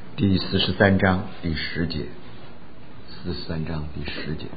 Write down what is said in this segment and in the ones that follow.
第43章第10节，43章第10节，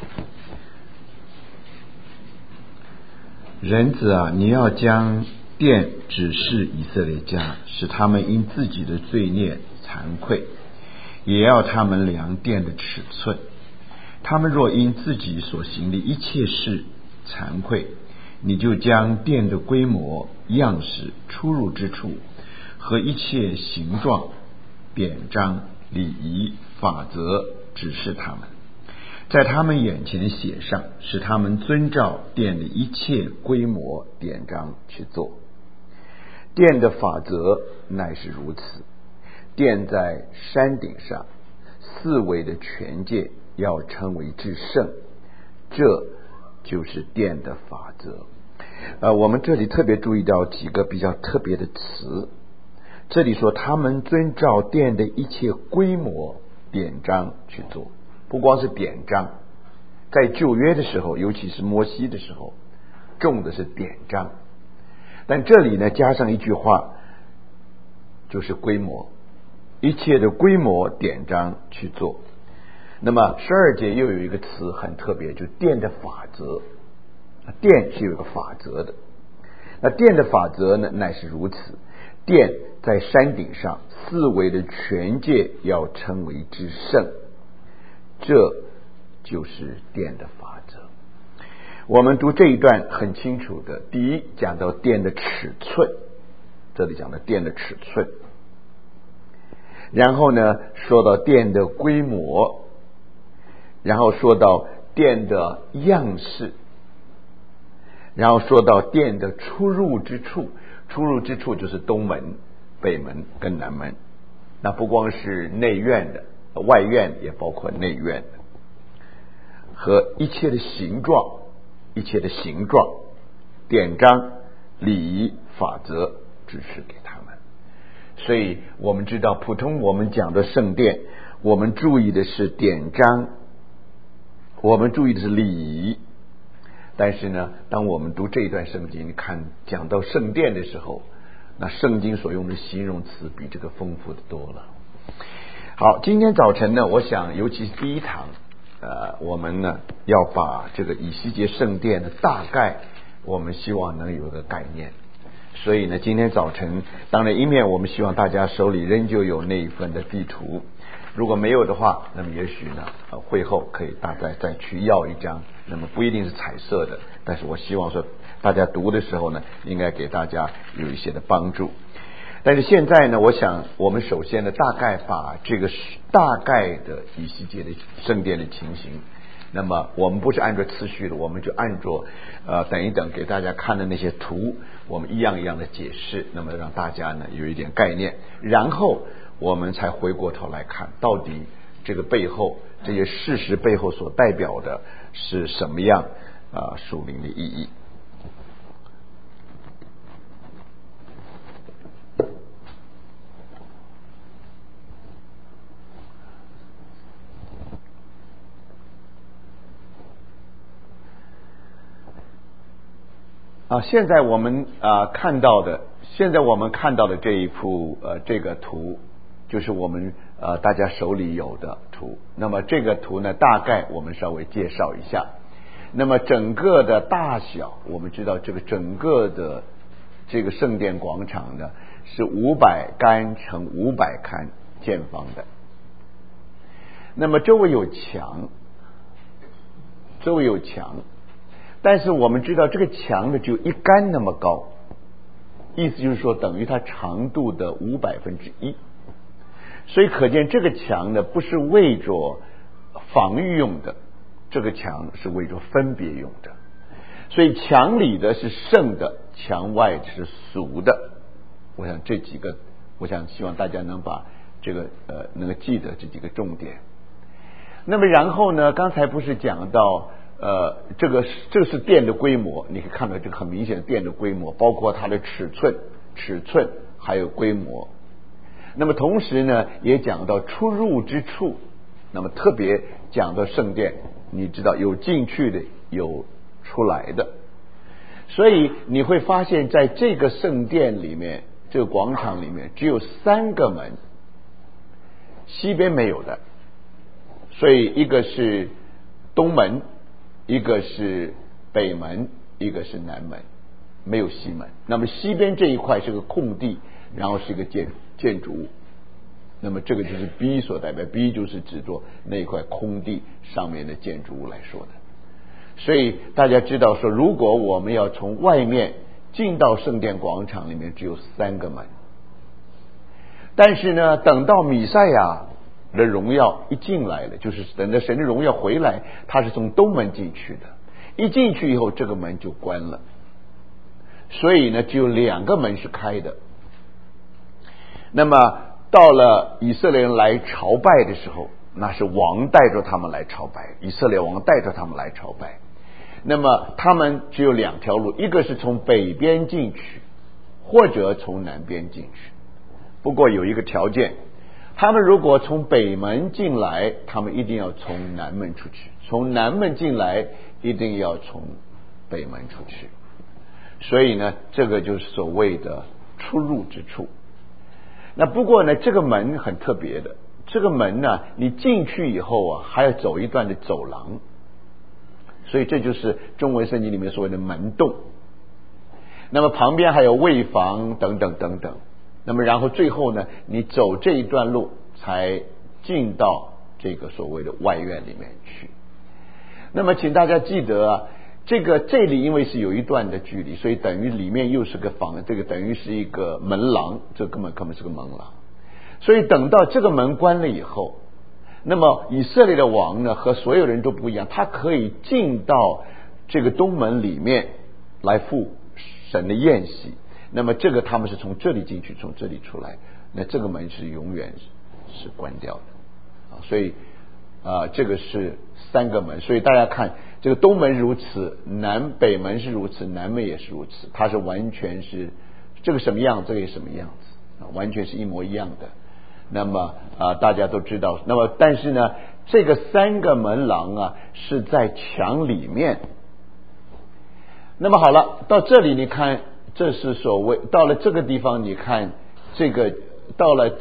人子啊，你要将殿指示以色列家，使他们因自己的罪孽惭愧，也要他们量殿的尺寸。他们若因自己所行的一切事惭愧，你就将殿的规模、样式、出入之处和一切形状、典章、礼仪、法则指示他们，在他们眼前写上，使他们遵照殿的一切规模、典章去做。殿的法则乃是如此：殿在山顶上，四围的全界要称为至圣，这就是殿的法则。我们这里特别注意到几个比较特别的词。这里说他们遵照殿的一切规模、典章去做，不光是典章，在旧约的时候，尤其是摩西的时候，重的是典章，但这里呢加上一句话，就是规模，一切的规模、典章去做。那么12节又有一个词很特别，就是殿的法则。殿是有一个法则的，那殿的法则呢，乃是如此：殿在山顶上，四围的全界要称为至圣，这就是殿的法则。我们读这一段很清楚的，第一讲到殿的尺寸，这里讲到殿的尺寸，然后呢说到殿的规模，然后说到殿的样式，然后说到殿的出入之处，出入之处就是东门、北门跟南门，那不光是内院的，外院也包括内院的，和一切的形状、典章、礼仪、法则指示给他们。所以我们知道，普通我们讲的圣殿，我们注意的是典章，我们注意的是礼仪。但是呢，当我们读这一段圣经，你看讲到圣殿的时候，那圣经所用的形容词比这个丰富的多了。好，今天早晨呢，我想尤其是第一堂，我们呢要把这个以西结圣殿的大概，我们希望能有一个概念。所以呢，今天早晨，当然一面我们希望大家手里仍旧有那一份的地图，如果没有的话，那么也许呢，会后可以大概再去要一张，那么不一定是彩色的，但是我希望说大家读的时候呢，应该给大家有一些的帮助。但是现在呢，我想我们首先呢，大概把这个大概的以西结的圣殿的情形，那么我们不是按照次序的，我们就按照等一等给大家看的那些图，我们一样一样的解释，那么让大家呢有一点概念，然后我们才回过头来看，到底这个背后这些事实背后所代表的是什么样属灵的意义。现在我们看到的这一幅这个图，就是我们大家手里有的图。那么这个图呢，大概我们稍微介绍一下。那么整个的大小，我们知道这个整个的这个圣殿广场呢是500杆乘500杆见方的。那么周围有墙，但是我们知道这个墙呢只有1杆那么高，意思就是说等于它长度的1/5，所以可见这个墙呢不是为着防御用的，这个墙是为着分别用的。所以墙里的是圣的，墙外是俗的。我想这几个，希望大家能把这个能够记得这几个重点。那么然后呢，刚才不是讲到这个是殿的规模，你可以看到这个很明显的殿的规模，包括它的尺寸还有规模。那么同时呢，也讲到出入之处，那么特别讲到圣殿，你知道有进去的，有出来的，所以你会发现在这个圣殿里面，这个广场里面只有3个门， 西边没有的，所以一个是东门，一个是北门，一个是南门，没有西门。那么西边这一块是个空地，然后是一个建筑物，那么这个就是 B 所代表， B 就是指作那一块空地上面的建筑物来说的。所以大家知道说，如果我们要从外面进到圣殿广场里面，只有3个门，但是呢，等到弥赛亚的荣耀一进来了，就是等到神的荣耀回来，他是从东门进去的，一进去以后这个门就关了，所以呢只有2个门是开的。那么到了以色列人来朝拜的时候，那是王带着他们来朝拜，以色列王带着他们来朝拜。那么他们只有2条路，一个是从北边进去，或者从南边进去。不过有一个条件，他们如果从北门进来，他们一定要从南门出去；从南门进来，一定要从北门出去。所以呢，这个就是所谓的出入之处。那不过呢，这个门很特别的，这个门呢，你进去以后啊，还要走一段的走廊，所以这就是中文圣经里面所谓的门洞。那么旁边还有卫房等等等等。那么然后最后呢，你走这一段路才进到这个所谓的外院里面去。那么请大家记得啊，这里因为是有一段的距离，所以等于里面又是个房，这个等于是一个门廊，这根本是个门廊。所以等到这个门关了以后，那么以色列的王呢和所有人都不一样，他可以进到这个东门里面来赴神的宴席。那么这个他们是从这里进去，从这里出来，那这个门是永远是关掉的啊。所以这个是3个门，所以大家看这个东门如此，北门是如此，南门也是如此，它是完全是这个什么样，这个也什么样子啊，完全是一模一样的。那么大家都知道，那么但是呢，这个3个门廊啊是在墙里面。那么好了，到这里你看，这是所谓到了这个地方，你看这个到了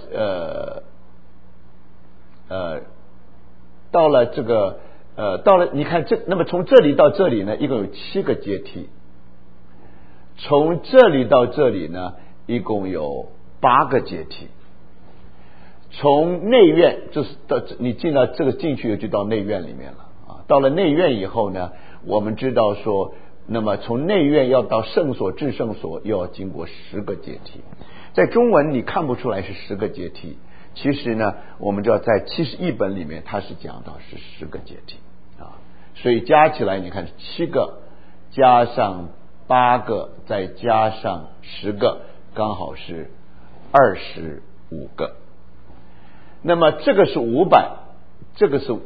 你看那么从这里到这里呢，一共有7个阶梯；从这里到这里呢，一共有8个阶梯。从内院就是你进到这个进去就到内院里面了啊。到了内院以后呢，我们知道说，那么从内院要到圣所至圣所又要经过10个阶梯。在中文你看不出来是10个阶梯，其实呢我们知道在71本里面它是讲到是10个阶梯啊。所以加起来你看7个加上8个再加上10个，刚好是25个。那么这个是500，这个是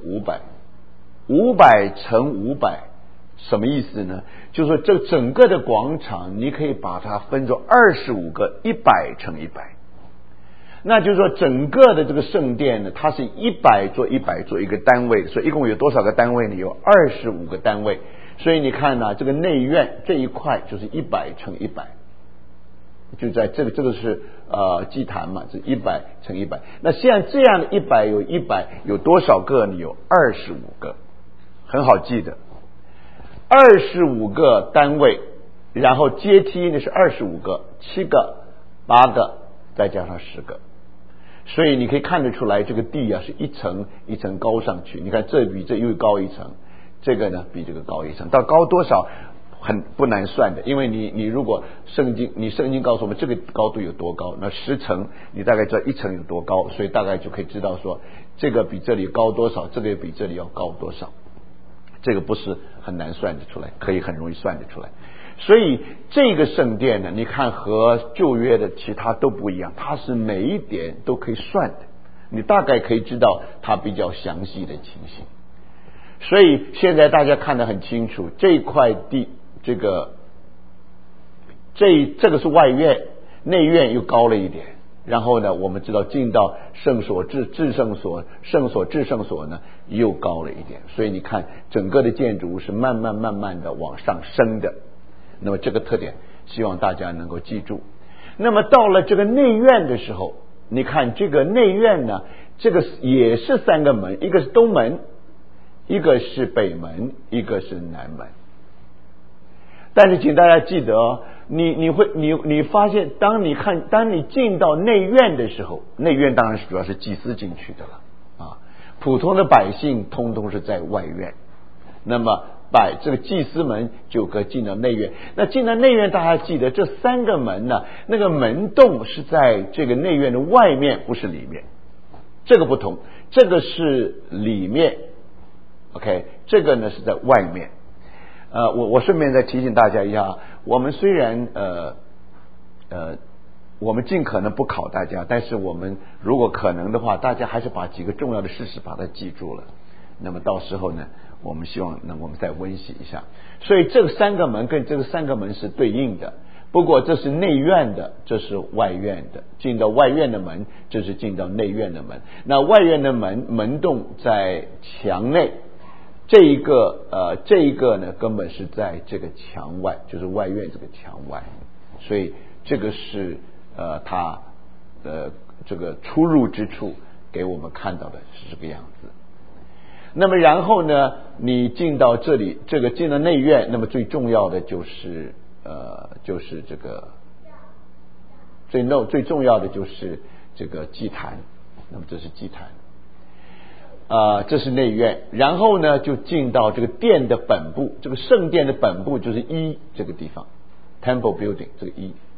500乘500，什么意思呢？就是说这整个的广场你可以把它分作25个100乘100，那就是说整个的这个圣殿呢，它是100做100做一个单位，所以一共有多少个单位呢？有25个单位。所以你看呢，这个内院这一块就是100乘100，就在这个是祭坛嘛，是100乘100。那现在这样的100有多少个呢？有25个，很好记的，25个单位，然后阶梯呢是25个，7个8个再加上10个。所以你可以看得出来，这个地啊是一层一层高上去。你看这比这又高一层，这个呢比这个高一层，到高多少很不难算的，因为你如果圣经告诉我们这个高度有多高，那10层你大概知道1层有多高，所以大概就可以知道说这个比这里高多少，这个比这里要高多少。这个不是很难算得出来，可以很容易算得出来。所以这个圣殿呢，你看和旧约的其他都不一样，它是每一点都可以算的，你大概可以知道它比较详细的情形。所以现在大家看得很清楚，这块地这个是外院，内院又高了一点。然后呢，我们知道进到圣所至圣所，圣所至圣所呢又高了一点。所以你看整个的建筑物是慢慢的往上升的。那么这个特点希望大家能够记住。那么到了这个内院的时候， 你看这个内院呢，这个也是3个门，一个是东门，一个是北门，一个是南门。但是请大家记得哦，你发现当你进到内院的时候，内院当然是主要是祭司进去的了啊，普通的百姓通通是在外院。那么这个祭司门就可以进到内院。那进到内院，大家记得这3个门呢，那个门洞是在这个内院的外面，不是里面，这个不同，这个是里面 ，OK， 这个呢是在外面。我顺便再提醒大家一下，我们虽然我们尽可能不考大家，但是我们如果可能的话，大家还是把几个重要的事实把它记住了。那么到时候呢，我们希望我们再温习一下。所以这个3个门跟这个3个门是对应的，不过这是内院的，这是外院的。进到外院的门，这是进到内院的门。那外院的门洞在墙内，这一个呢，根本是在这个墙外，就是外院这个墙外。所以这个是它这个出入之处给我们看到的是这个样子。那么然后呢，你进到这里，这个进了内院，那么最重要的就是这个最重要的就是这个祭坛。那么这是祭坛，这是内院。然后呢，就进到这个殿的本部，这个圣殿的本部就是1这个地方 ，Temple Building 这个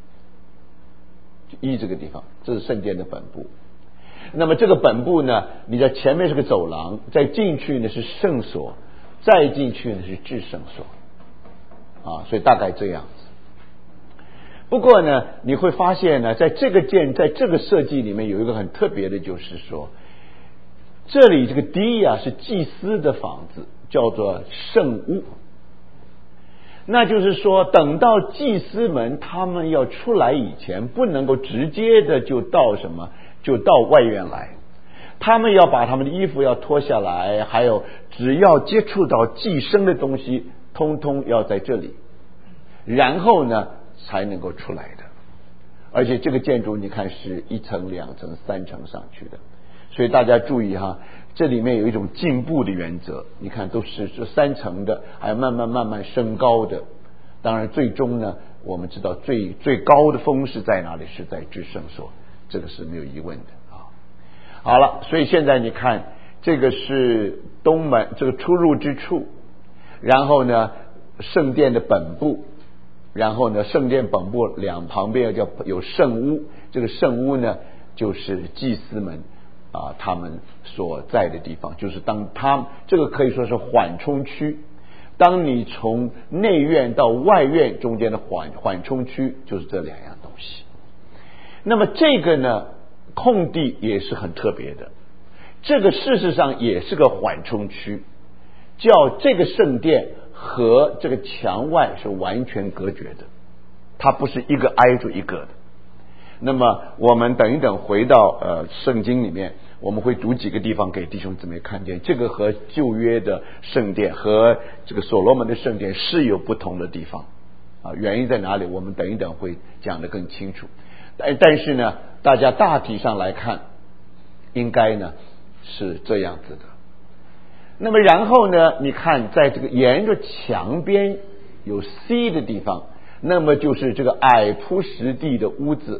1这个地方，这是圣殿的本部。那么这个本部呢，你在前面是个走廊，再进去呢是圣所，再进去呢是至圣所所以大概这样子。不过呢，你会发现呢，在这个设计里面有一个很特别的，就是说这里这个D是祭司的房子，叫做圣屋。那就是说，等到祭司们他们要出来以前，不能够直接的就到外院来，他们要把他们的衣服要脱下来，还有只要接触到祭牲的东西，通通要在这里，然后呢才能够出来的。而且这个建筑你看是1层、2层、3层上去的，所以大家注意哈，这里面有一种进步的原则。你看都是这3层的，还慢慢升高的。当然最终呢，我们知道最高的峰是在哪里？是在至圣所，这个是没有疑问的啊。好了，所以现在你看，这个是东门这个出入之处，然后呢圣殿的本部，然后呢圣殿本部旁边有圣屋，这个圣屋呢就是祭司们他们所在的地方，就是这个可以说是缓冲区。当你从内院到外院中间的缓冲区，就是这2样东西。那么这个呢，空地也是很特别的，这个事实上也是个缓冲区，叫这个圣殿和这个墙外是完全隔绝的，它不是一个挨着一个的。那么我们等一等回到圣经里面，我们会读几个地方给弟兄姊妹看见，这个和旧约的圣殿和这个所罗门的圣殿是有不同的地方原因在哪里？我们等一等会讲得更清楚。但是呢，大家大体上来看，应该呢是这样子的。那么然后呢，你看在这个沿着墙边有 C 的地方，那么就是这个矮铺实地的屋子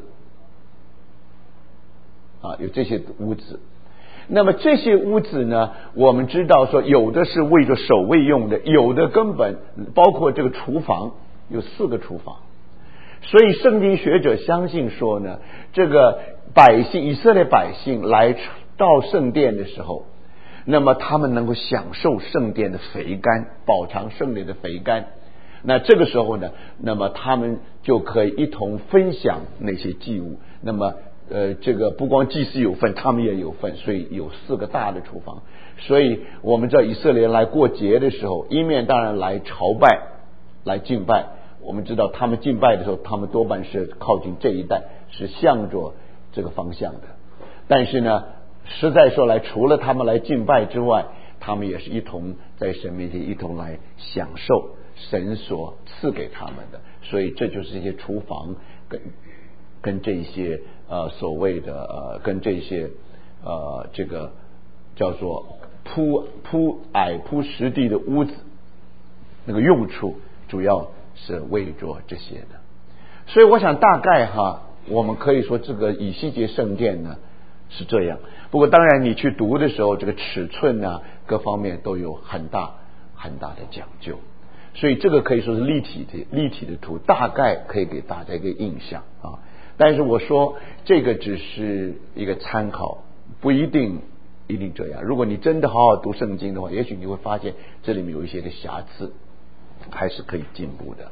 有这些屋子。那么这些屋子呢，我们知道说有的是为着守卫用的，有的根本包括这个厨房，有4个厨房。所以圣经学者相信说呢，这个以色列百姓来到圣殿的时候，那么他们能够享受圣殿的肥甘，饱尝圣殿的肥甘。那这个时候呢，那么他们就可以一同分享那些祭物。那么这个不光祭司有份，他们也有份，所以有4个大的厨房。所以我们知道以色列人来过节的时候，一面当然来朝拜，来敬拜。我们知道他们敬拜的时候，他们多半是靠近这一带，是向着这个方向的。但是呢，实在说来，除了他们来敬拜之外，他们也是一同在神面前一同来享受神所赐给他们的。所以这就是这些厨房跟这些所谓的跟这些这个叫做矮铺实地的屋子，那个用处主要是为着这些的。所以我想大概我们可以说这个以西结圣殿呢是这样。不过当然你去读的时候，这个尺寸啊各方面都有很大的讲究，所以这个可以说是立体的图，大概可以给大家一个印象啊。但是我说这个只是一个参考，不一定这样。如果你真的好好读圣经的话，也许你会发现这里面有一些的瑕疵，还是可以进步的。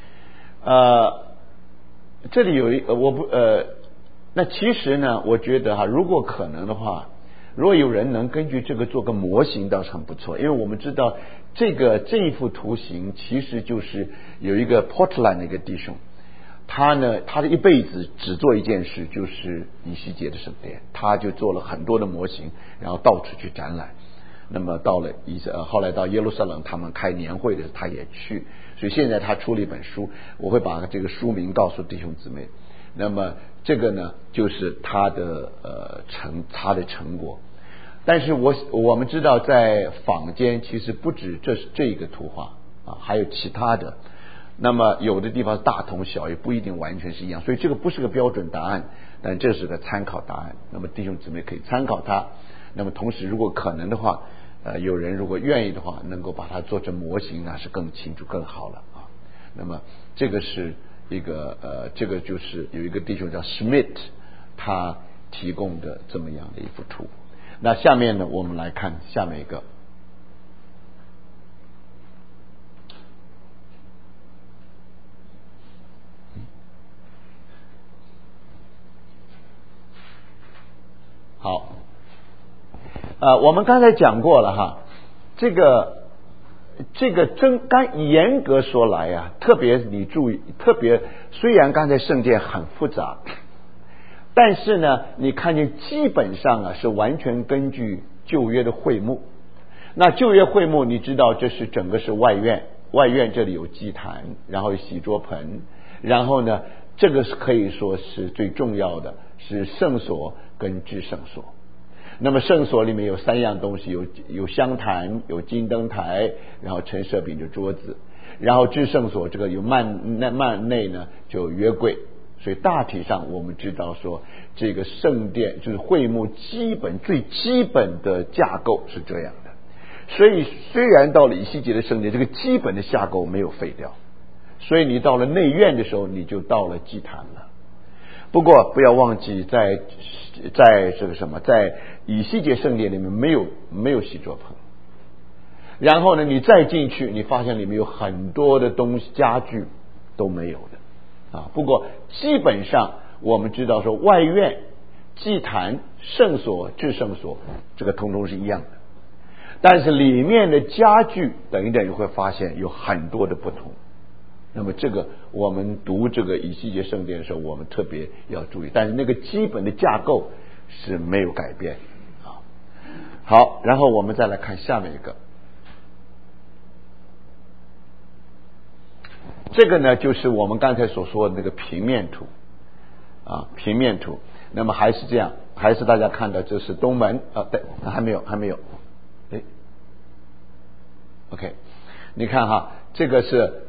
这里有那其实呢，我觉得如果可能的话，如果有人能根据这个做个模型，倒是很不错。因为我们知道这一幅图形其实就是有一个 Portland 的一个弟兄，他的一辈子只做一件事，就是以西结的圣殿，他就做了很多的模型，然后到处去展览。那么到了后来到耶路撒冷他们开年会的他也去，所以现在他出了一本书，我会把这个书名告诉弟兄姊妹。那么这个呢就是他的成果。但是我们知道在坊间其实不止这一个图画还有其他的。那么有的地方大同小异，不一定完全是一样，所以这个不是个标准答案，但这是个参考答案。那么弟兄姊妹可以参考它。那么同时如果可能的话，有人如果愿意的话，能够把它做成模型，那是更清楚更好了啊。那么这个是一个这个就是有一个弟兄叫 Schmidt 他提供的这么样的一幅图。那下面呢，我们来看下面一个。好，我们刚才讲过了这个严格说来特别你注意，虽然刚才圣殿很复杂，但是呢你看见基本上是完全根据旧约的会幕。那旧约会幕你知道这是整个是外院这里有祭坛，然后有洗桌盆，然后呢这个是可以说是最重要的，是圣所跟至圣所。那么圣所里面有3样东西，有香坛，有金灯台，然后陈设饼的桌子，然后至圣所这个有幔内呢就有约柜。所以大体上我们知道说这个圣殿就是会幕最基本的架构是这样的。所以虽然到了以西结的圣殿，这个基本的架构没有废掉，所以你到了内院的时候，你就到了祭坛了。不过不要忘记在这个在以西结圣殿里面没有洗桌盆。然后呢你再进去，你发现里面有很多的东西家具都没有的不过基本上我们知道说外院、祭坛、圣所、至圣所这个通通是一样的，但是里面的家具等一等你会发现有很多的不同。那么这个我们读这个以西结圣殿的时候，我们特别要注意，但是那个基本的架构是没有改变好，然后我们再来看下面一个。这个呢就是我们刚才所说的那个平面图平面图。那么还是这样，还是大家看到这是东门对，还没有OK， 你看这个是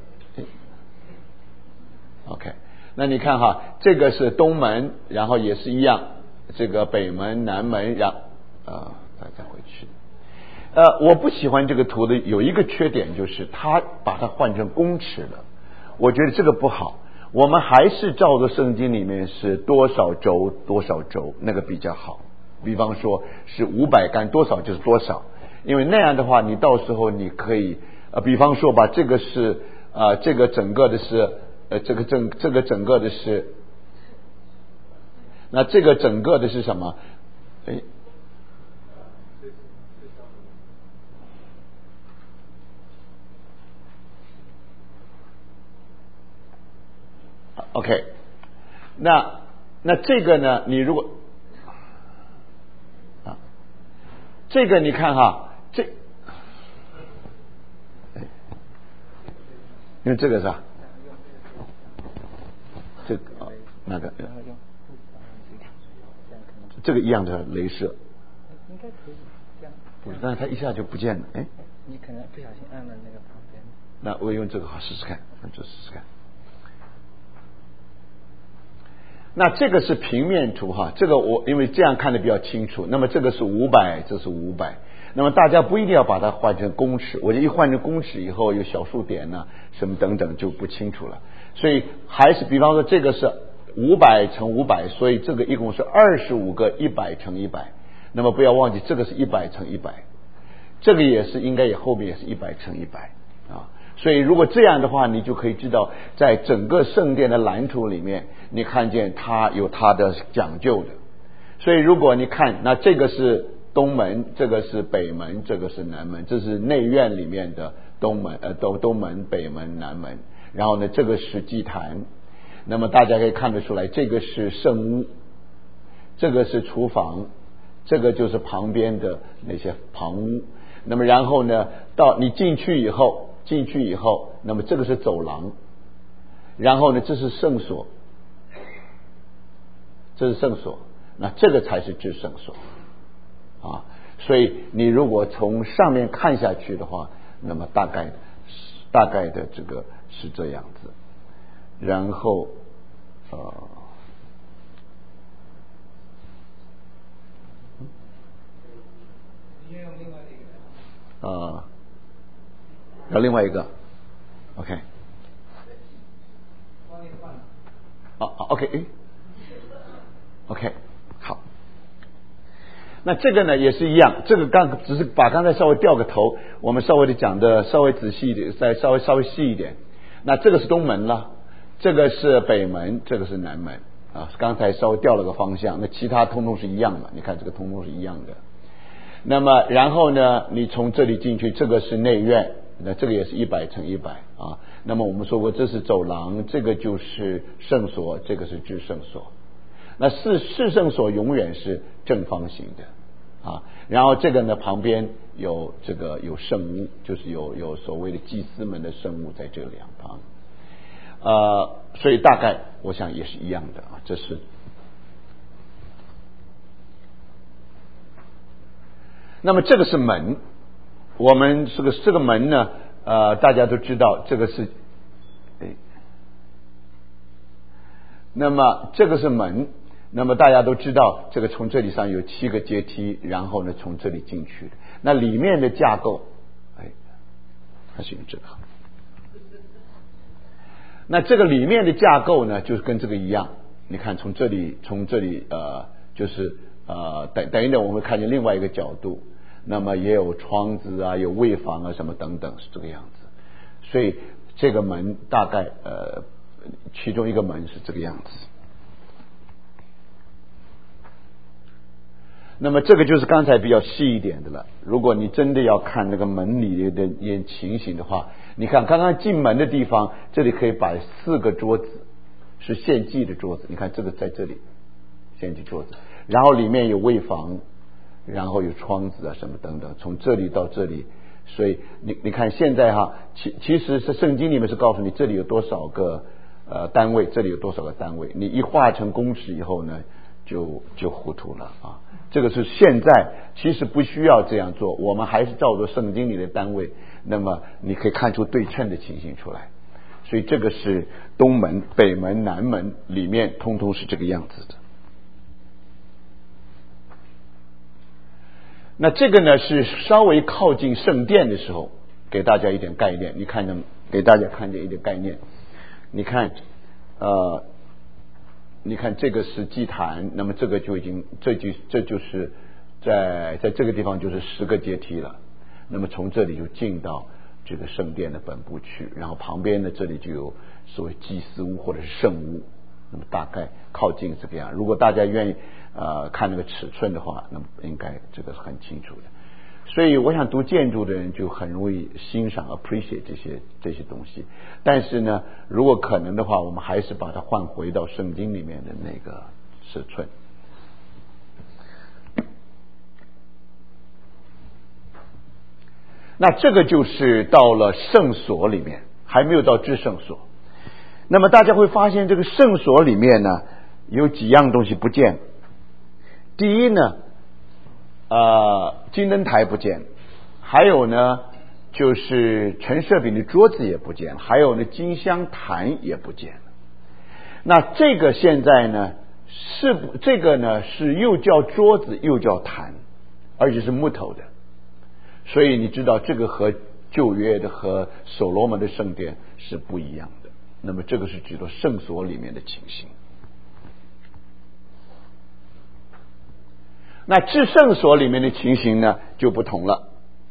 OK， 那你看这个是东门，然后也是一样，这个北门、南门，再回去。我不喜欢这个图的有一个缺点，就是它把它换成公尺了，我觉得这个不好。我们还是照着圣经里面是多少轴那个比较好。比方说是500杆多少就是多少，因为那样的话你到时候你可以比方说吧，这个是这个整个的是这个整个的是，那这个整个的是什么OK， 那这个呢你如果这个你看因为这个是吧，这个那个然后用这样可能这个一样的镭射， 应该可以这样。 不是，但是它一下就不见了。哎， 你可能不小心按了那个旁边。 那我用这个好试试看，这试试看。那这个是平面图哈，这个我因为这样看的比较清楚。那么这个是500，这是500。那么大家不一定要把它换成公尺，我就一换成公尺以后有小数点呢，什么等等就不清楚了。所以还是比方说这个是500乘500，所以这个一共是25个100乘100。那么不要忘记这个是100乘100，这个也是应该也后面也是100乘100啊。所以如果这样的话，你就可以知道，在整个圣殿的蓝图里面，你看见它有它的讲究的。所以如果你看，那这个是东门，这个是北门，这个是南门，这是内院里面的东门、北门、南门。然后呢，这个是祭坛。那么大家可以看得出来，这个是圣屋，这个是厨房，这个就是旁边的那些旁屋。那么然后呢，到你进去以后，那么这个是走廊，然后呢，这是圣所，那这个才是至圣所啊。所以你如果从上面看下去的话，那么大概的这个是这样子。然后要另外一个 OK OK 好。那这个呢也是一样，这个只是把刚才稍微掉个头，我们稍微的讲的稍微仔细一点，再稍微细一点。那这个是东门了，这个是北门，这个是南门啊。刚才稍微调了个方向，那其他通通是一样的，你看这个通通是一样的。那么然后呢，你从这里进去，这个是内院，那这个也是100乘100啊。那么我们说过，这是走廊，这个就是圣所，这个是至圣所。那至圣所永远是正方形的啊。然后这个呢，旁边有圣屋，就是有所谓的祭司们的圣屋在这两旁。所以大概我想也是一样的啊。这是。那么这个是门，我们这个门呢，大家都知道这个是，那么这个是门，那么大家都知道这个从这里上有7个阶梯，然后呢从这里进去的。那里面的架构，还是用这个。那这个里面的架构呢，就是跟这个一样。你看从这里就是等一等，我们看见另外一个角度。那么也有窗子啊，有卫房啊，什么等等，是这个样子。所以这个门大概其中一个门是这个样子。那么这个就是刚才比较细一点的了。如果你真的要看那个门里的情形的话，你看刚刚进门的地方，这里可以摆4个桌子，是献祭的桌子。你看这个在这里，献祭桌子，然后里面有卫房。然后有窗子啊什么等等，从这里到这里。所以你看现在哈，其实是圣经里面是告诉你这里有多少个单位，这里有多少个单位。你一化成公尺以后呢，就糊涂了啊。这个是现在其实不需要这样做，我们还是照着圣经里的单位，那么你可以看出对称的情形出来。所以这个是东门、北门、南门里面通通是这个样子的。那这个呢是稍微靠近圣殿的时候，给大家一点概念。你看给大家看见一点概念。你看这个是祭坛，那么这个就已经这就是在这个地方就是10个阶梯了。那么从这里就进到这个圣殿的本部去，然后旁边呢这里就有所谓祭司屋或者是圣屋。那么大概靠近这个样。如果大家愿意看那个尺寸的话，那么应该这个是很清楚的。所以我想读建筑的人就很容易欣赏 appreciate 这些东西。但是呢，如果可能的话，我们还是把它换回到圣经里面的那个尺寸。那这个就是到了圣所里面，还没有到至圣所。那么大家会发现这个圣所里面呢， 有几样东西不见。第一呢，金灯台不见，还有呢就是陈设饼的桌子也不见，还有呢金香坛也不见了。那这个现在呢这个呢是又叫桌子又叫坛，而且是木头的，所以你知道这个和旧约的和所罗门的圣殿是不一样的。那么这个是指的圣所里面的情形。那至圣所里面的情形呢就不同了。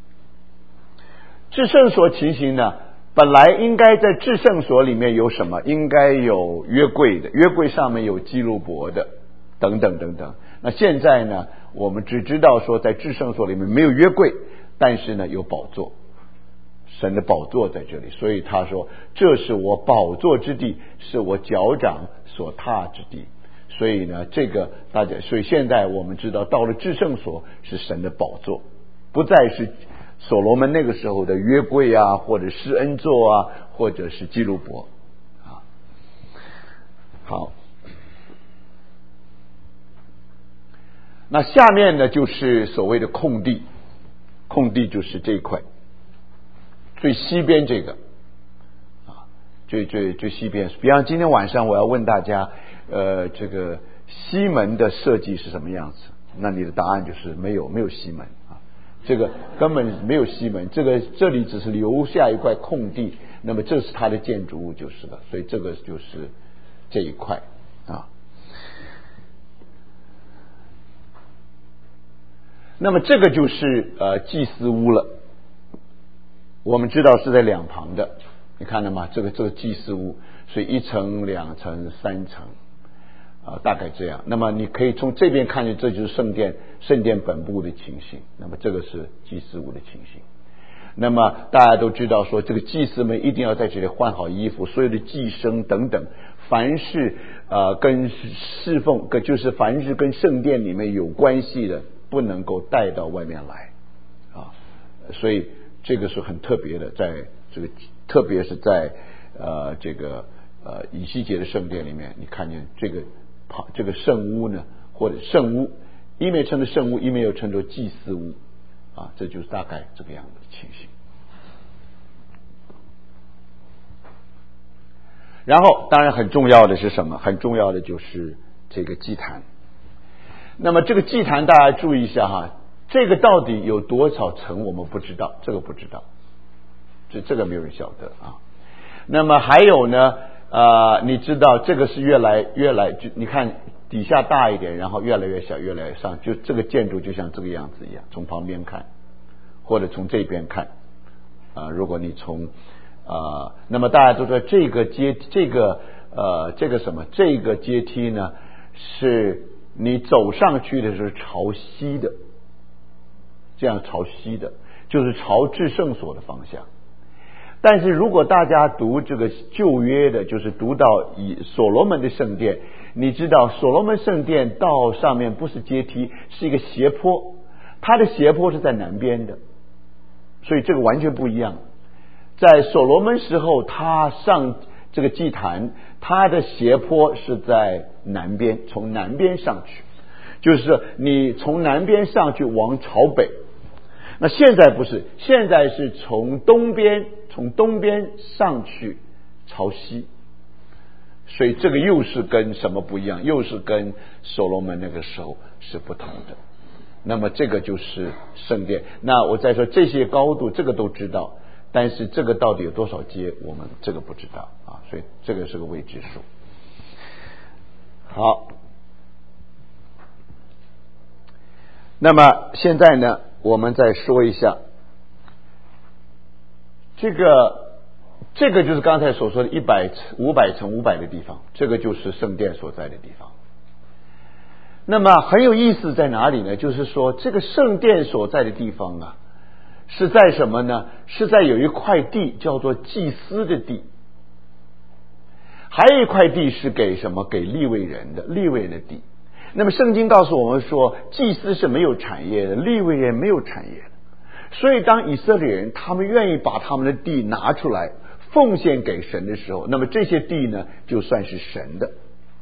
至圣所情形呢，本来应该在至圣所里面有什么？应该有约柜的，约柜上面有基路伯的，等等等等。那现在呢，我们只知道说在至圣所里面没有约柜，但是呢有宝座，神的宝座在这里，所以他说这是我宝座之地，是我脚掌所踏之地。所以呢这个大家，所以现在我们知道到了至圣所是神的宝座，不再是所罗门那个时候的约柜啊，或者施恩座啊，或者是基路伯啊。好，那下面呢就是所谓的空地，空地就是这一块最西边这个啊，最西边。比方今天晚上我要问大家，这个西门的设计是什么样子？那你的答案就是没有西门啊，这个根本没有西门，这里只是留下一块空地，那么这是它的建筑物就是了，所以这个就是这一块啊。那么这个就是祭司屋了，我们知道是在两旁的，你看了吗？这个祭司屋，所以1层、2层、3层。大概这样。那么你可以从这边看见，这就是圣殿本部的情形。那么这个是祭司屋的情形。那么大家都知道说，这个祭司们一定要在这里换好衣服，所有的祭牲等等，凡是跟侍奉，就是凡是跟圣殿里面有关系的，不能够带到外面来啊。所以这个是很特别的，在这个特别是在这个以西结的圣殿里面，你看见这个圣屋呢，或者圣屋，一面称作圣屋，一面又称作祭司屋啊，这就是大概这个样的情形。然后当然很重要的是什么？很重要的就是这个祭坛。那么这个祭坛大家注意一下哈，这个到底有多少层我们不知道，这个不知道，这个没有人晓得啊。那么还有呢你知道这个是越来你看底下大一点，然后越来越小，越来越上，就这个建筑就像这个样子一样，从旁边看或者从这边看如果你从那么大家都知道这个阶梯呢，是你走上去的是朝西的，这样朝西的，就是朝至圣所的方向。但是如果大家读这个旧约的，就是读到所罗门的圣殿，你知道所罗门圣殿到上面不是阶梯，是一个斜坡，它的斜坡是在南边的，所以这个完全不一样。在所罗门时候，他上这个祭坛，它的斜坡是在南边，从南边上去，就是你从南边上去往朝北。那现在不是，现在是从东边上去朝西，所以这个又是跟什么不一样？又是跟所罗门那个时候是不同的。那么这个就是圣殿。那我再说这些高度，这个都知道，但是这个到底有多少阶，我们这个不知道啊，所以这个是个未知数。好，那么现在呢，我们再说一下这个就是刚才所说的500乘500的地方，这个就是圣殿所在的地方。那么很有意思在哪里呢？就是说这个圣殿所在的地方啊，是在什么呢？是在有一块地叫做祭司的地，还有一块地是给什么？给利未人的地。那么圣经告诉我们说，祭司是没有产业的，利未人没有产业的。所以当以色列人他们愿意把他们的地拿出来奉献给神的时候，那么这些地呢就算是神的。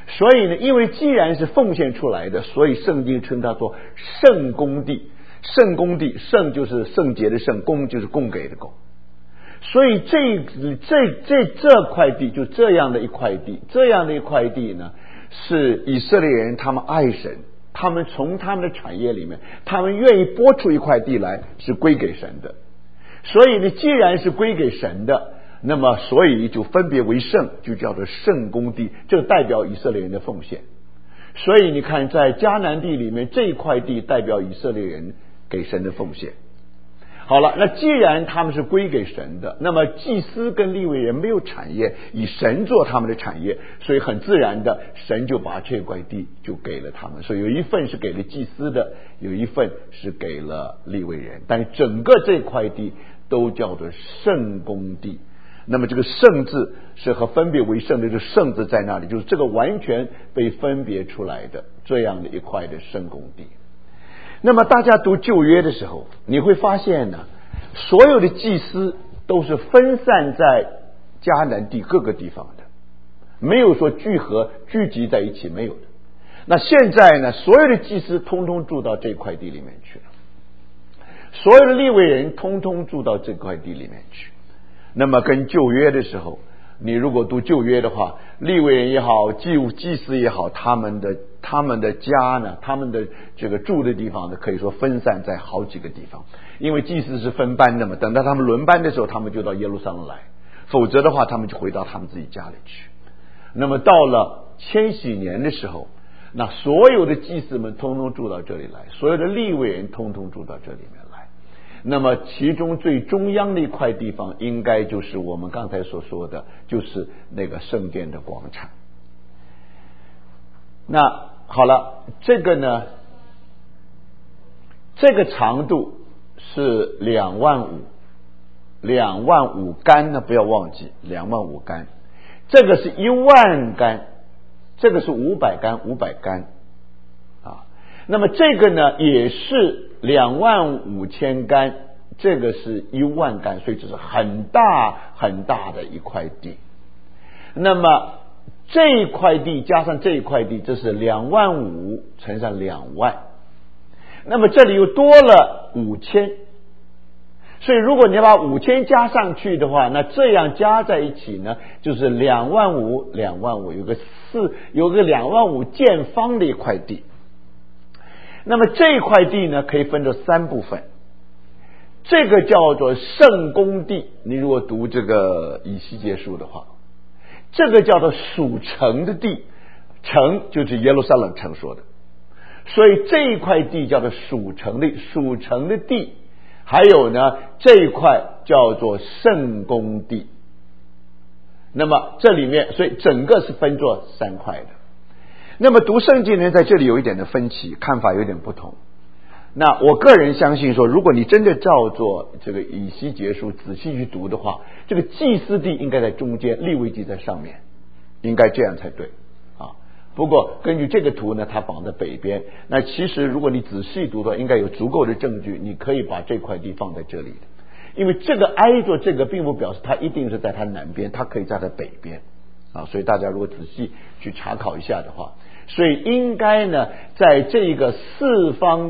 所以呢，因为既然是奉献出来的，所以圣经称它做圣公地。圣公地，圣就是圣洁的圣，公就是供给的供。所以这块地就这样的一块地，呢，是以色列人他们爱神，他们从他们的产业里面，他们愿意拨出一块地来，是归给神的。所以呢，既然是归给神的，那么所以就分别为圣，就叫做圣公地，这代表以色列人的奉献。所以你看，在迦南地里面，这一块地代表以色列人给神的奉献。好了，那既然他们是归给神的，那么祭司跟利未人没有产业，以神做他们的产业，所以很自然的，神就把这块地就给了他们。所以有一份是给了祭司的，有一份是给了利未人，但是整个这块地都叫做圣公地。那么这个圣字是和分别为圣的这个圣字在那里，就是这个完全被分别出来的这样的一块的圣公地。那么大家读旧约的时候，你会发现呢，所有的祭司都是分散在迦南地各个地方的，没有说聚集在一起，没有的。那现在呢，所有的祭司通通住到这块地里面去了，所有的利未人通通住到这块地里面去。那么跟旧约的时候，你如果读旧约的话，利未人也好，祭司也好，他们的家呢，他们的这个住的地方呢，可以说分散在好几个地方。因为祭司是分班的嘛，等到他们轮班的时候，他们就到耶路撒冷来，否则的话，他们就回到他们自己家里去。那么到了千禧年的时候，那所有的祭司们通通住到这里来，所有的利未人通通住到这里面来。那么其中最中央的一块地方，应该就是我们刚才所说的，就是那个圣殿的广场。那好了，这个呢，这个长度是25000竿呢，不要忘记25000竿。这个是10000竿，这个是500竿啊。那么这个呢也是25000竿，这个是10000竿，所以这是很大很大的一块地。那么这一块地加上这一块地，这是25000乘上20000，那么这里又多了5000，所以如果你把5000加上去的话，那这样加在一起呢，就是25000，有个25000见方的一块地。那么这块地呢，可以分作3部分。这个叫做圣公地，你如果读这个以西结书的话，这个叫做属城的地，城就是耶路撒冷城说的，所以这一块地叫做属城的地。还有呢，这一块叫做圣公地。那么这里面，所以整个是分作3块的。那么读圣经呢，在这里有一点的分歧，看法有点不同。那我个人相信说，如果你真的照做这个以西结书仔细去读的话，这个祭司地应该在中间，利未记在上面，应该这样才对啊。不过根据这个图呢，它绑在北边。那其实如果你仔细读的话，应该有足够的证据，你可以把这块地放在这里的。因为这个挨着这个，并不表示它一定是在它南边，它可以在它北边啊。所以大家如果仔细去查考一下的话，所以应该呢，在这个四方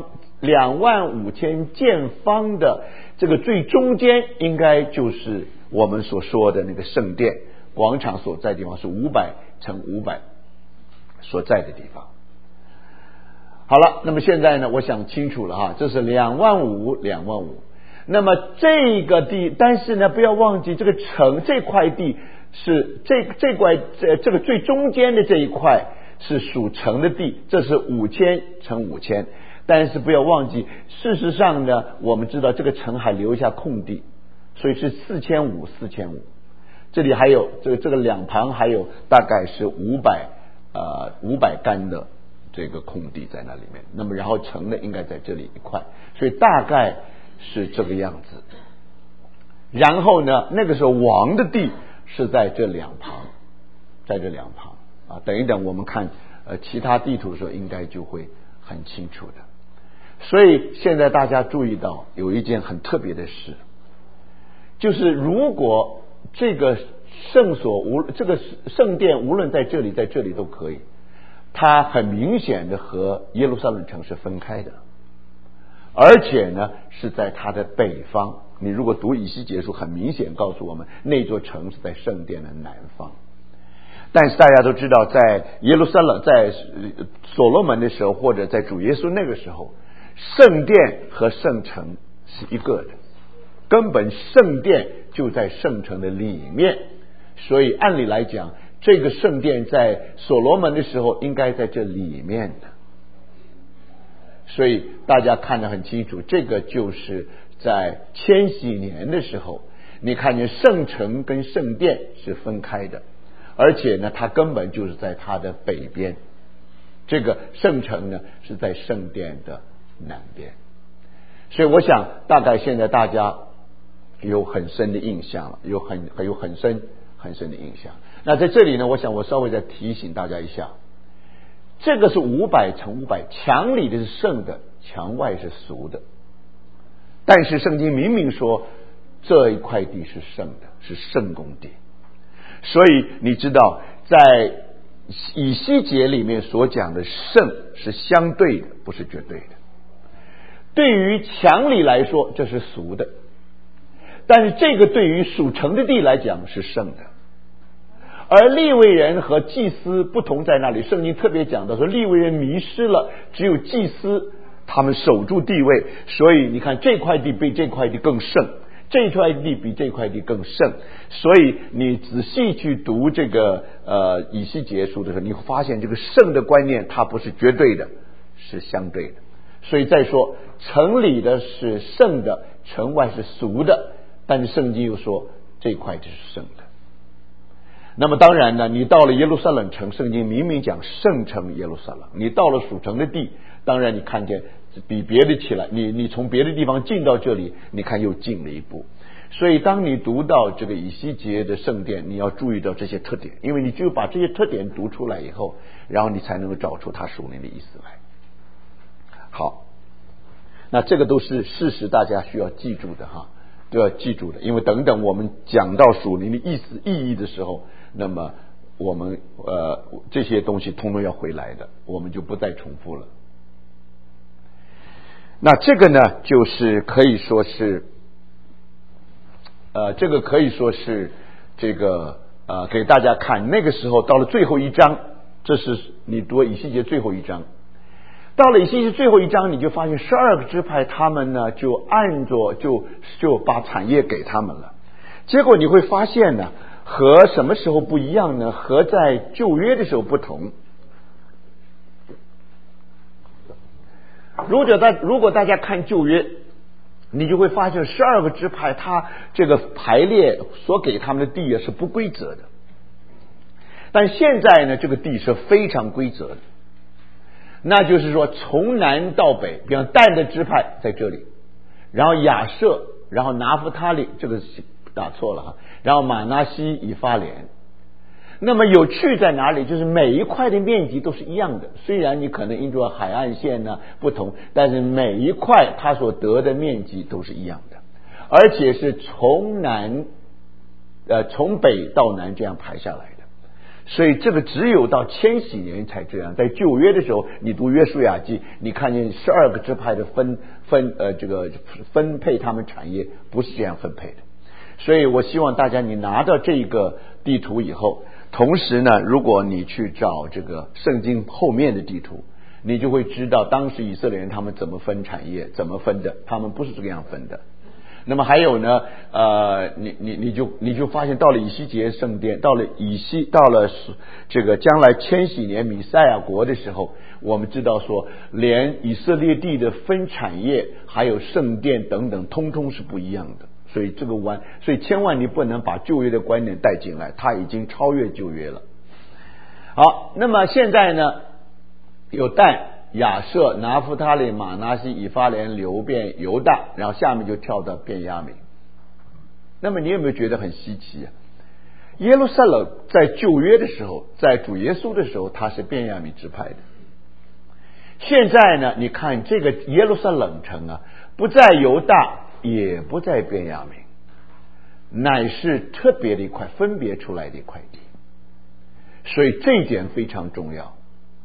25000见方的这个最中间，应该就是我们所说的那个圣殿广场所在的地方，是500乘500所在的地方。好了，那么现在呢，我想清楚了哈，这是25000。那么这个地，但是呢，不要忘记这个城这块地是这个最中间的这一块是属城的地，这是5000乘5000。但是不要忘记，事实上呢，我们知道这个城还留下空地，所以是4500。这里还有这个两旁还有大概是500竿的这个空地在那里面。那么然后城呢应该在这里一块，所以大概是这个样子。然后呢，那个时候王的地是在这两旁啊。等一等，我们看其他地图的时候，应该就会很清楚的。所以现在大家注意到有一件很特别的事，就是如果这个圣所这个圣殿无论在这里都可以， 它很明显的和耶路撒冷城是分开的，而且呢是在它的北方。你如果读以西结书，很明显告诉我们那座城是在圣殿的南方。但是大家都知道，在耶路撒冷，在所罗门的时候，或者在主耶稣那个时候，圣殿和圣城是一个的，根本圣殿就在圣城的里面，所以按理来讲，这个圣殿在所罗门的时候应该在这里面的。所以大家看得很清楚，这个就是在千禧年的时候，你看见圣城跟圣殿是分开的，而且呢它根本就是在它的北边，这个圣城呢是在圣殿的南边。所以我想大概现在大家有很深的印象了，有很深的印象。那在这里呢，我想我稍微再提醒大家一下，这个是500乘500，墙里的是圣的，墙外是俗的。但是圣经明明说这一块地是圣的，是圣公地。所以你知道在以西结里面所讲的圣是相对的，不是绝对的。对于墙里来说这是俗的，但是这个对于属城的地来讲是圣的。而利未人和祭司不同在那里，圣经特别讲到说利未人迷失了，只有祭司他们守住地位，所以你看这块地比这块地更圣，这块地比这块地更圣。所以你仔细去读这个以西结书的时候，你会发现这个圣的观念它不是绝对的，是相对的。所以再说城里的是圣的，城外是俗的，但是圣经又说这块就是圣的。那么当然呢，你到了耶路撒冷城，圣经明明讲圣城耶路撒冷，你到了属城的地，当然你看见比别的起来，你从别的地方进到这里，你看又进了一步。所以当你读到这个以西结的圣殿，你要注意到这些特点，因为你只有把这些特点读出来以后，然后你才能够找出它属灵的意思来。好，那这个都是事实，大家需要记住的哈，都要记住的，因为等等我们讲到属灵的意义的时候，那么我们这些东西通通要回来的，我们就不再重复了。那这个呢，就是可以说是这个可以说是这个给大家看，那个时候到了最后一章，这是你读以西结最后一章，到了以西结最后一章，你就发现12个支派他们呢就按着就把产业给他们了。结果你会发现呢，和什么时候不一样呢？和在旧约的时候不同。如果大家看旧约，你就会发现12个支派他这个排列所给他们的地是不规则的，但现在呢这个地是非常规则的。那就是说从南到北，比方但的支派在这里，然后亚设，然后拿弗他利，这个打错了哈，然后马拿西、以法莲。那么有趣在哪里？就是每一块的面积都是一样的，虽然你可能因着海岸线呢不同，但是每一块它所得的面积都是一样的，而且是从北到南这样排下来的。所以这个只有到千禧年才这样。在旧约的时候，你读约书亚记，你看见12个支派的分配他们产业不是这样分配的。所以我希望大家你拿到这个地图以后，同时呢，如果你去找这个圣经后面的地图，你就会知道当时以色列人他们怎么分产业，怎么分的，他们不是这个样分的。那么还有呢，你就发现到了以西结圣殿，到了这个将来千禧年米赛亚国的时候，我们知道说连以色列地的分产业还有圣殿等等通通是不一样的。所以千万你不能把旧约的观念带进来，它已经超越旧约了。好，那么现在呢，有但、亚设、拿弗他利、马拿西、以法莲、流便、犹大，然后下面就跳到便雅悯。那么你有没有觉得很稀奇啊？耶路撒冷在旧约的时候，在主耶稣的时候，他是便雅悯支派的。现在呢，你看这个耶路撒冷城啊，不在犹大，也不在便雅悯，乃是特别的一块分别出来的一块地。所以这一点非常重要。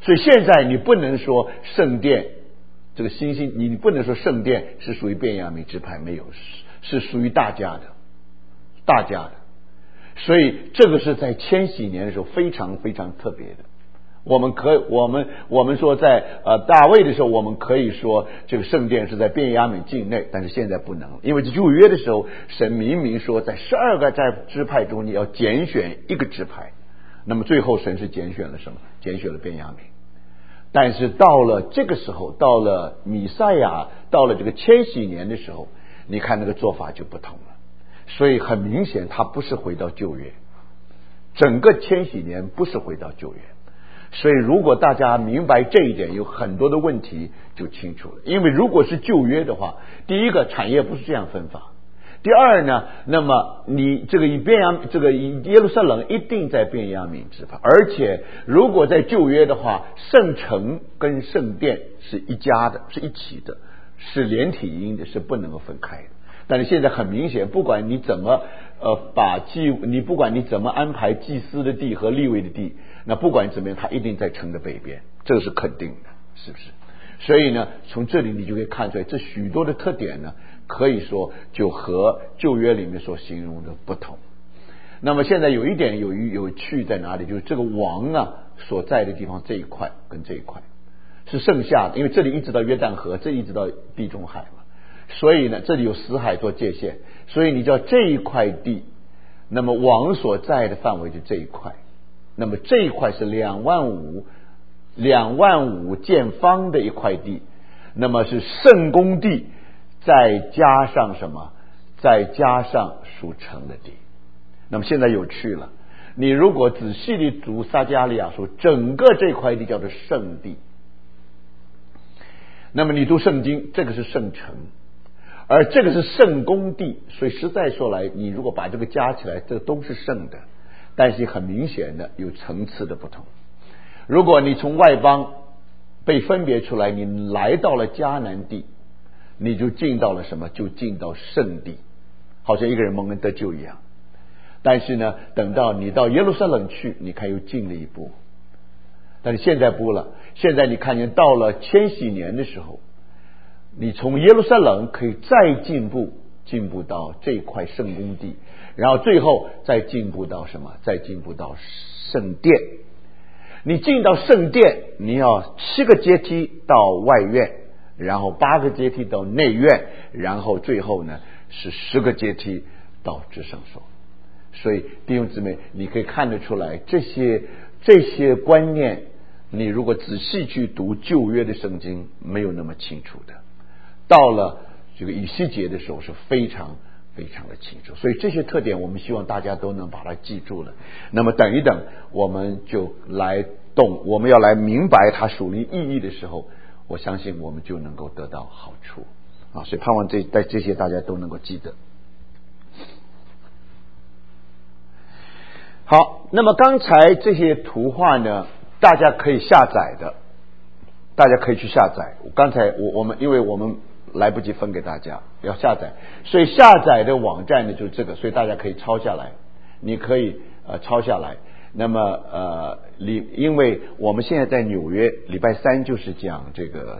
所以现在你不能说圣殿这个星星，你不能说圣殿是属于便雅悯支派，没有，是属于大家的。所以这个是在千禧年的时候非常非常特别的。我们说在大卫的时候，我们可以说这个圣殿是在便雅悯境内，但是现在不能，因为旧约的时候，神明明说在12个支派中你要拣选一个支派，那么最后神是拣选了什么？拣选了便雅悯。但是到了这个时候，到了弥赛亚，到了这个千禧年的时候，你看那个做法就不同了。所以很明显，他不是回到旧约，整个千禧年不是回到旧约。所以如果大家明白这一点，有很多的问题就清楚了。因为如果是旧约的话，第一个产业不是这样分法，第二呢，那么你这个耶路撒冷一定在便雅悯支派，而且如果在旧约的话，圣城跟圣殿是一家的，是一起的，是连体婴的，是不能够分开的。但是现在很明显，不管你怎么不管你怎么安排祭司的地和利未的地，那不管怎么样，它一定在城的北边，这个是肯定的，是不是？所以呢，从这里你就可以看出来，这许多的特点呢，可以说就和旧约里面所形容的不同。那么现在有一点有趣在哪里？就是这个王啊所在的地方这一块跟这一块是剩下的，因为这里一直到约旦河，这里一直到地中海嘛。所以呢，这里有死海做界限，所以你知道这一块地，那么王所在的范围就这一块，那么这一块是25000建方的一块地，那么是圣公地，再加上什么？再加上属城的地。那么现在有趣了，你如果仔细地读撒迦利亚书，整个这块地叫做圣地。那么你读圣经，这个是圣城，而这个是圣公地，所以实在说来，你如果把这个加起来，这都是圣的，但是很明显的有层次的不同。如果你从外邦被分别出来，你来到了迦南地，你就进到了什么？就进到圣地，好像一个人蒙恩得救一样。但是呢，等到你到耶路撒冷去，你看又进了一步。但是现在不了，现在你看见到了千禧年的时候，你从耶路撒冷可以再进步到这块圣公地，然后最后再进步到什么？再进步到圣殿。你进到圣殿，你要7个阶梯到外院，然后8个阶梯到内院，然后最后呢是10个阶梯到至圣所。所以弟兄姊妹，你可以看得出来，这些观念，你如果仔细去读旧约的圣经，没有那么清楚的。到了这个以西结的时候是非常非常的清楚，所以这些特点我们希望大家都能把它记住了。那么等一等，我们就来我们要来明白它属灵意义的时候，我相信我们就能够得到好处啊！所以盼望这些大家都能够记得。好，那么刚才这些图画呢，大家可以下载的，大家可以去下载。刚才因为我们来不及分给大家，要下载，所以下载的网站呢就是这个，所以大家可以抄下来，你可以抄下来。那么因为我们现在在纽约，礼拜3就是讲这个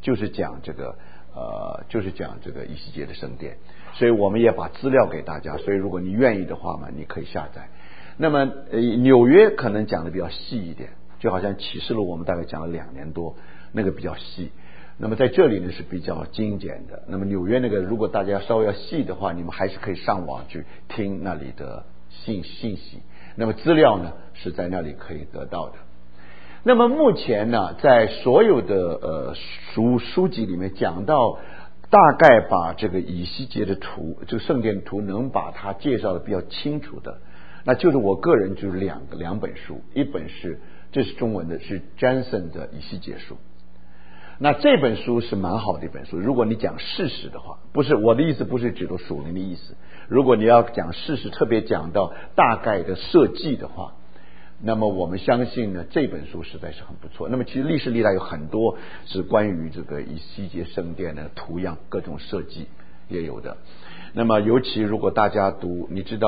以西结的圣殿，所以我们也把资料给大家，所以如果你愿意的话嘛，你可以下载。那么纽约可能讲的比较细一点，就好像启示录我们大概讲了2年多，那个比较细。那么在这里呢是比较精简的。那么纽约那个如果大家稍微要细的话，你们还是可以上网去听那里的信息。那么资料呢是在那里可以得到的。那么目前呢，在所有的书籍里面讲到，大概把这个以西结的图，这个圣殿的图能把它介绍的比较清楚的，那就是我个人就是两本书，一本这是中文的，是 Jensen 的以西结书。那这本书是蛮好的一本书，如果你讲事实的话，不是我的意思，不是指的属灵的意思。如果你要讲事实，特别讲到大概的设计的话，那么我们相信呢，这本书实在是很不错。那么其实历史历代有很多是关于这个以西结圣殿的图样，各种设计也有的。那么尤其如果大家读，你知道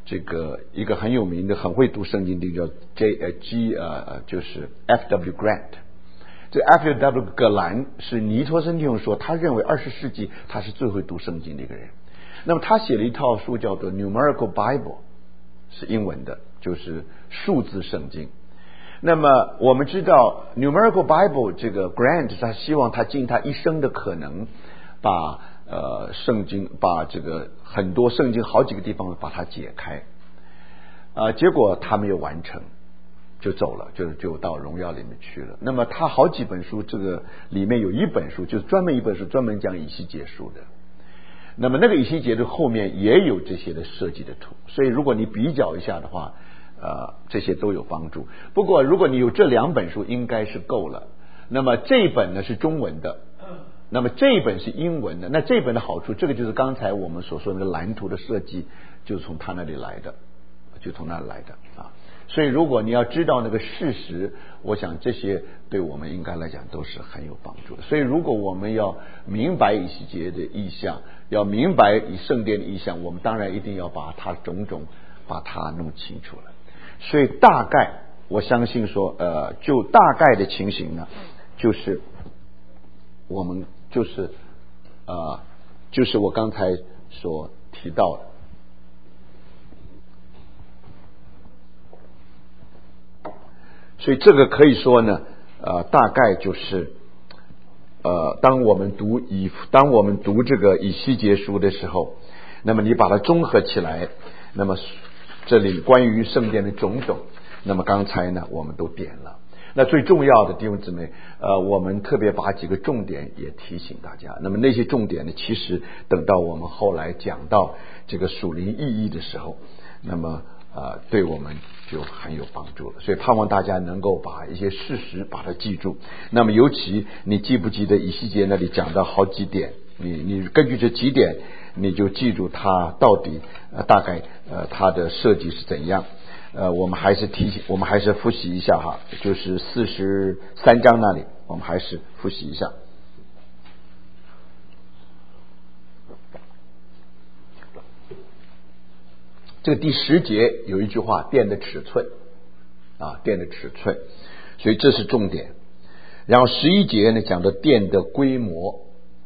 这个一个很有名的、很会读圣经的叫就是 F.W. Grant。这 F.W. 葛兰是尼托森弟兄说，他认为20世纪他是最会读圣经的一个人。那么他写了一套书叫做 Numerical Bible， 是英文的，就是数字圣经。那么我们知道 Numerical Bible 这个 Grant 他希望他尽他一生的可能把圣经，把这个很多圣经好几个地方把它解开，结果他没有完成，就走了，就到荣耀里面去了。那么他好几本书，这个里面有一本书就是专门一本书专门讲以西结书的。那么那个以西结的后面也有这些的设计的图，所以如果你比较一下的话，这些都有帮助。不过如果你有这2本书应该是够了。那么这一本呢是中文的，那么这一本是英文的。那这本的好处，这个就是刚才我们所说的那个蓝图的设计，就是从他那里来的，就从那里来的啊。所以如果你要知道那个事实，我想这些对我们应该来讲都是很有帮助的。所以如果我们要明白以西结的意象，要明白以圣殿的意象，我们当然一定要把它种种把它弄清楚了。所以大概我相信说就大概的情形呢，就是我们就是我刚才所提到的。所以这个可以说呢大概就是当我们读这个以西结书的时候，那么你把它综合起来，那么这里关于圣殿的种种，那么刚才呢我们都点了。那最重要的弟兄姊妹我们特别把几个重点也提醒大家。那么那些重点呢，其实等到我们后来讲到这个属灵意义的时候，那么对我们就很有帮助了。所以盼望大家能够把一些事实把它记住。那么尤其你记不记得以西结那里讲到好几点，你根据这几点你就记住它到底大概它的设计是怎样。我们还是复习一下哈，就是43章那里我们还是复习一下。这个第10节有一句话，殿的尺寸殿的尺寸，所以这是重点。然后11节呢讲的殿的规模，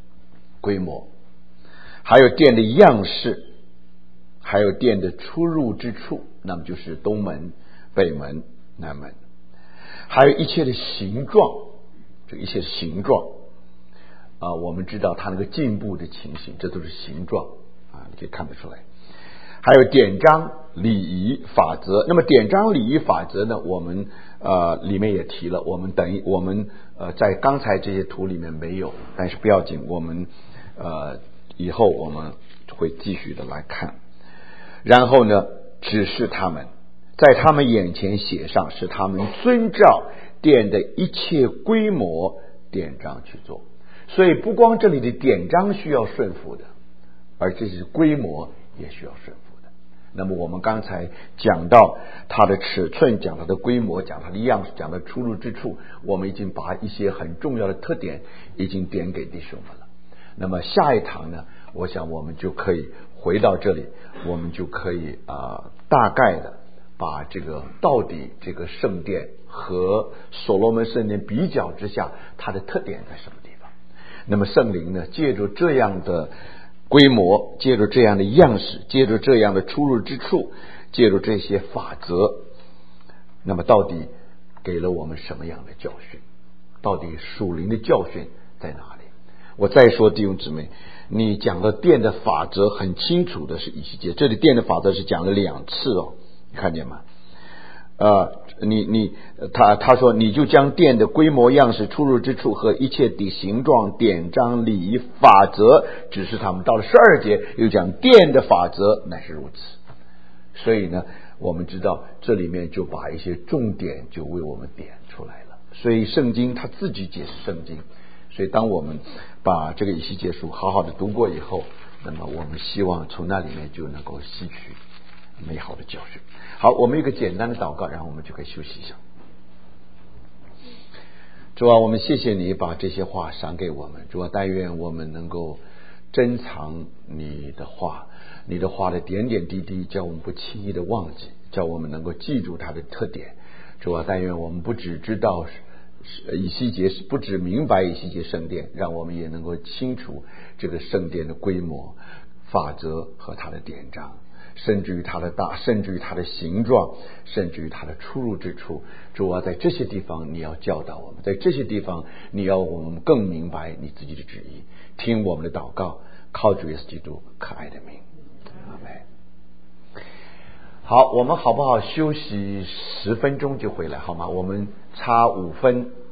还有殿的样式，还有殿的出入之处，那么就是东门、北门、南门，还有一切的形状，这一切的形状我们知道它那个进步的情形，这都是形状你可以看得出来。还有典章、礼仪、法则。那么典章、礼仪、法则呢，我们里面也提了，我们在刚才这些图里面没有，但是不要紧，我们以后我们会继续的来看。然后呢，指示他们，在他们眼前写上，使他们遵照殿的一切规模典章去做。所以不光这里的典章需要顺服的，而这些规模也需要顺服。那么我们刚才讲到它的尺寸，讲它的规模，讲它的样式，讲它的出入之处，我们已经把一些很重要的特点已经点给弟兄们了。那么下一堂呢，我想我们就可以回到这里，我们就可以大概的把这个到底这个圣殿和所罗门圣殿比较之下，它的特点在什么地方。那么圣灵呢，借着这样的规模，借着这样的样式，借着这样的出入之处，借着这些法则，那么到底给了我们什么样的教训？到底属灵的教训在哪里？我再说弟兄姊妹，你讲的殿的法则很清楚的是以西结，这里殿的法则是讲了2次你看见吗？他说你就将殿的规模、样式、出入之处和一切的形状、典章、礼仪、法则指示他们。到了12节又讲殿的法则乃是如此。所以呢，我们知道这里面就把一些重点就为我们点出来了。所以圣经他自己解释圣经，所以当我们把这个以西结书好好的读过以后，那么我们希望从那里面就能够吸取美好的教训。好，我们有一个简单的祷告，然后我们就可以休息一下。主啊，我们谢谢你把这些话赏给我们。主啊，但愿我们能够珍藏你的话，你的话的点点滴滴，叫我们不轻易的忘记，叫我们能够记住它的特点。主啊，但愿我们不只知道以西结，不只明白以西结圣殿，让我们也能够清楚这个圣殿的规模、法则和它的典章，甚至于它的大，甚至于它的形状，甚至于它的出入之处。主啊，在这些地方你要教导我们，在这些地方你要我们更明白你自己的旨意。听我们的祷告，靠主耶稣基督可爱的名，阿们。好，我们好不好休息10分钟就回来好吗？我们差5分